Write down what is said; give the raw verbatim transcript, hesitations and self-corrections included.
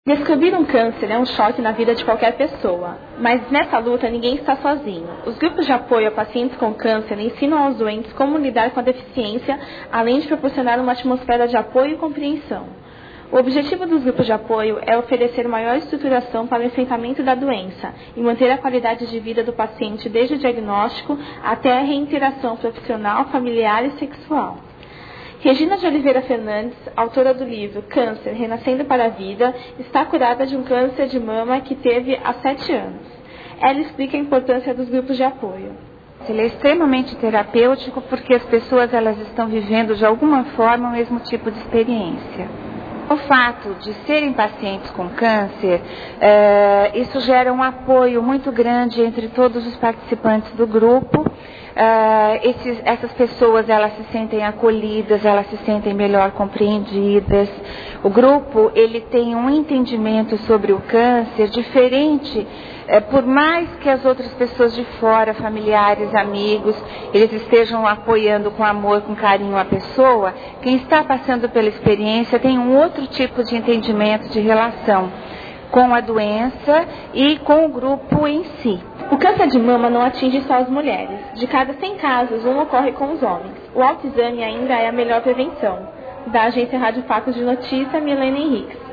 Descobrir um câncer é um choque na vida de qualquer pessoa, mas nessa luta ninguém está sozinho. Os grupos de apoio a pacientes com câncer ensinam aos doentes como lidar com a deficiência, além de proporcionar uma atmosfera de apoio e compreensão. O objetivo dos grupos de apoio é oferecer maior estruturação para o enfrentamento da doença e manter a qualidade de vida do paciente desde o diagnóstico até a reinteração profissional, familiar e sexual. Regina de Oliveira Fernandes, autora do livro Câncer, Renascendo para a Vida, está curada de um câncer de mama que teve há sete anos. Ela explica a importância dos grupos de apoio. Ele é extremamente terapêutico porque as pessoas elas estão vivendo de alguma forma o mesmo tipo de experiência. O fato de serem pacientes com câncer, é, isso gera um apoio muito grande entre todos os participantes do grupo. Uh, esses, essas pessoas elas se sentem acolhidas, elas se sentem melhor compreendidas. O grupo ele tem um entendimento sobre o câncer diferente, uh, por mais que as outras pessoas de fora, familiares, amigos, eles estejam apoiando com amor, com carinho a pessoa. Quem está passando pela experiência tem um outro tipo de entendimento, de relação com a doença e com o grupo em si. O câncer de mama não atinge só as mulheres. De cada cem casos, um ocorre com os homens. O autoexame ainda é a melhor prevenção. Da agência Rádio Fatos de Notícia, Milene Henriques.